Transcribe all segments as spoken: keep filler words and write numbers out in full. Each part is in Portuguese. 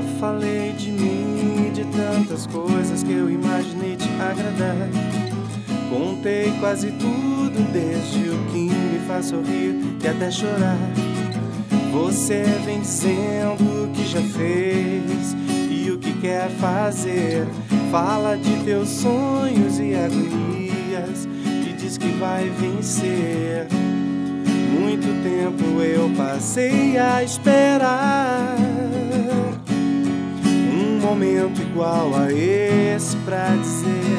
Já falei de mim, de tantas coisas que eu imaginei te agradar. Contei quase tudo, desde o que me faz sorrir e até chorar. Você vem dizendo o que já fez e o que quer fazer. Fala de teus sonhos e agonias e diz que vai vencer. Muito tempo eu passei a esperar um momento igual a esse pra dizer: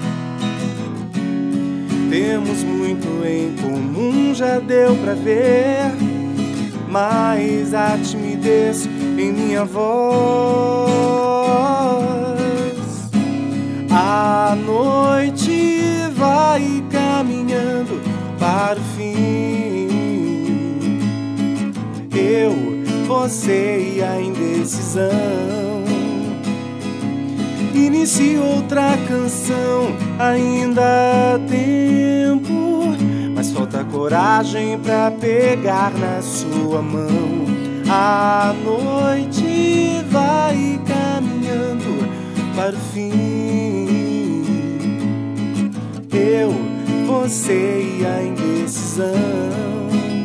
temos muito em comum, já deu pra ver, mas a timidez em minha voz. A noite vai caminhando para o fim. Eu, você e a indecisão. Inicie outra canção, ainda há tempo, mas falta coragem pra pegar na sua mão. A noite vai caminhando para o fim. Eu, você e a indecisão.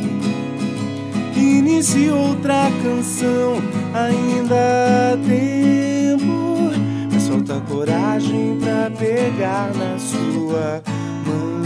Inicie outra canção, ainda há tempo, mas falta coragem pra pegar na sua mão.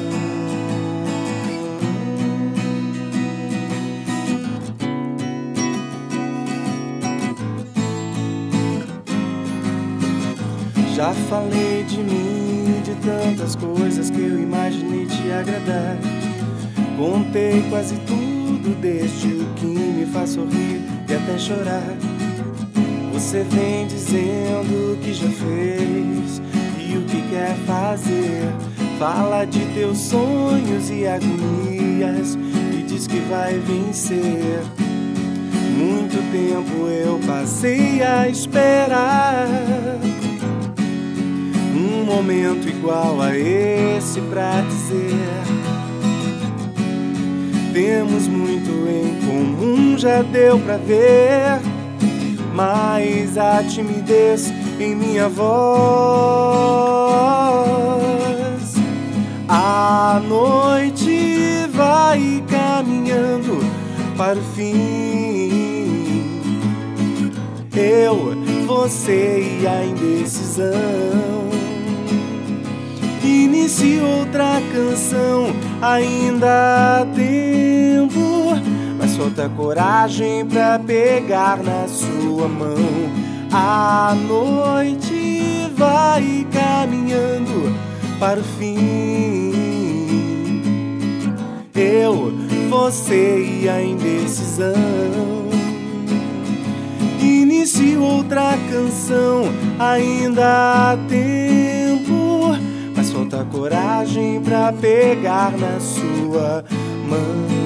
Já falei de mim, de tantas coisas que eu imaginei te agradar. Contei quase tudo, desde o que me faz sorrir e até chorar. Você vem dizendo o que já fez e o que quer fazer. Fala de teus sonhos e agonias e diz que vai vencer. Muito tempo eu passei a esperar um momento igual a esse pra dizer: temos muito em comum, já deu pra ver, mas a timidez em minha voz. A noite vai caminhando para o fim. Eu, você e a indecisão. Inicie outra canção, ainda há tempo, mas falta coragem pra pegar na sua mão. A noite vai caminhando para o fim. Eu, você e a indecisão. Inicie outra canção, ainda há tempo, mas falta coragem pra pegar na sua mão.